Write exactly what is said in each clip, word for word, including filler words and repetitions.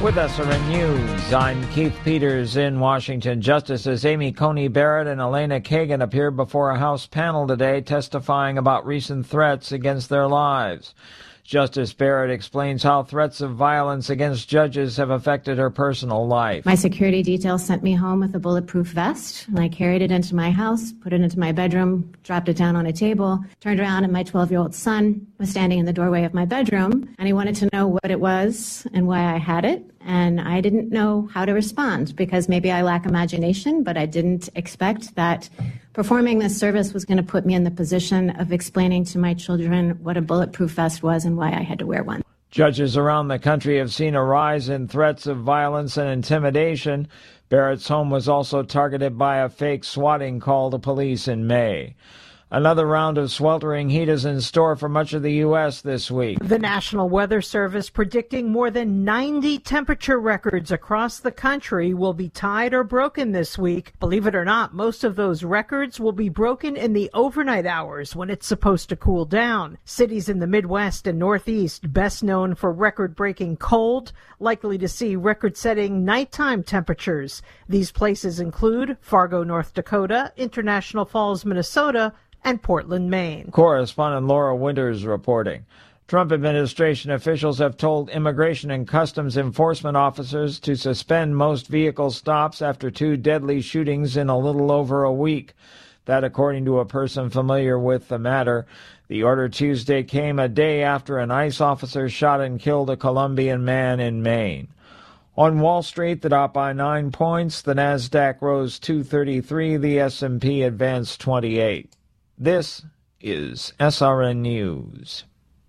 With S R N News, I'm Keith Peters in Washington. Justices Amy Coney Barrett and Elena Kagan appeared before a House panel today testifying about recent threats against their lives. Justice Barrett explains how threats of violence against judges have affected her personal life. My security detail sent me home with a bulletproof vest, and I carried it into my house, put it into my bedroom, dropped it down on a table, turned around, and my twelve-year-old son was standing in the doorway of my bedroom, and he wanted to know what it was and why I had it. And I didn't know how to respond because maybe I lack imagination, but I didn't expect that performing this service was going to put me in the position of explaining to my children what a bulletproof vest was and why I had to wear one. Judges around the country have seen a rise in threats of violence and intimidation. Barrett's home was also targeted by a fake swatting call to police in May. Another round of sweltering heat is in store for much of the U S this week. The National Weather Service predicting more than ninety temperature records across the country will be tied or broken this week. Believe it or not, most of those records will be broken in the overnight hours when it's supposed to cool down. Cities in the Midwest and Northeast, best known for record-breaking cold, likely to see record-setting nighttime temperatures. These places include Fargo, North Dakota, International Falls, Minnesota, and Portland, Maine. Correspondent Laura Winters reporting. Trump administration officials have told Immigration and Customs Enforcement officers to suspend most vehicle stops after two deadly shootings in a little over a week. That according to a person familiar with the matter. The order Tuesday came a day after an ICE officer shot and killed a Colombian man in Maine. On Wall Street, the Dow by nine points, the Nasdaq rose two thirty-three, the S and P advanced twenty-eight. This is S R N News.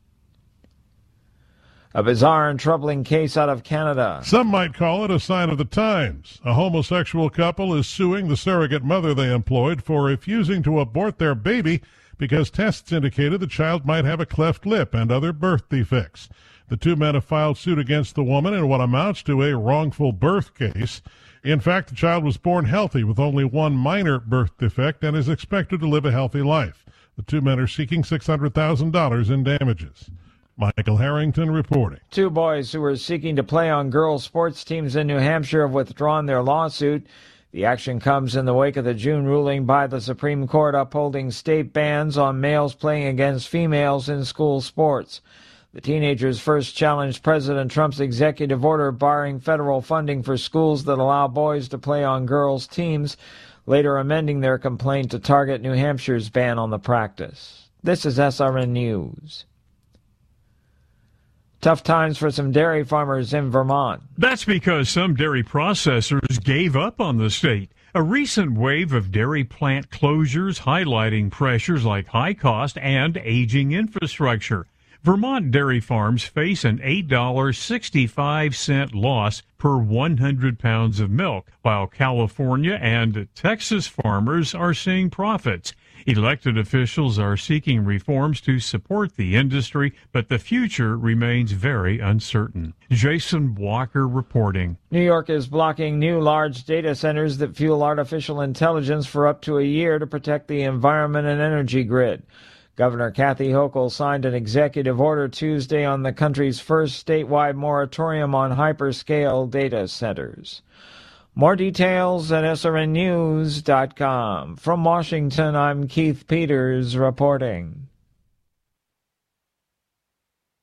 A bizarre and troubling case out of Canada. Some might call it a sign of the times. A homosexual couple is suing the surrogate mother they employed for refusing to abort their baby because tests indicated the child might have a cleft lip and other birth defects. The two men have filed suit against the woman in what amounts to a wrongful birth case. In fact, the child was born healthy with only one minor birth defect and is expected to live a healthy life. The two men are seeking six hundred thousand dollars in damages. Michael Harrington reporting. Two boys who were seeking to play on girls' sports teams in New Hampshire have withdrawn their lawsuit. The action comes in the wake of the June ruling by the Supreme Court upholding state bans on males playing against females in school sports. The teenagers first challenged President Trump's executive order barring federal funding for schools that allow boys to play on girls' teams, later amending their complaint to target New Hampshire's ban on the practice. This is S R N News. Tough times for some dairy farmers in Vermont. That's because some dairy processors gave up on the state. A recent wave of dairy plant closures highlighting pressures like high cost and aging infrastructure. Vermont dairy farms face an eight dollars and sixty-five cents loss per one hundred pounds of milk, while California and Texas farmers are seeing profits. Elected officials are seeking reforms to support the industry, but the future remains very uncertain. Jason Walker reporting. New York is blocking new large data centers that fuel artificial intelligence for up to a year to protect the environment and energy grid. Governor Kathy Hochul signed an executive order Tuesday on the country's first statewide moratorium on hyperscale data centers. More details at S R N news dot com. From Washington, I'm Keith Peters reporting.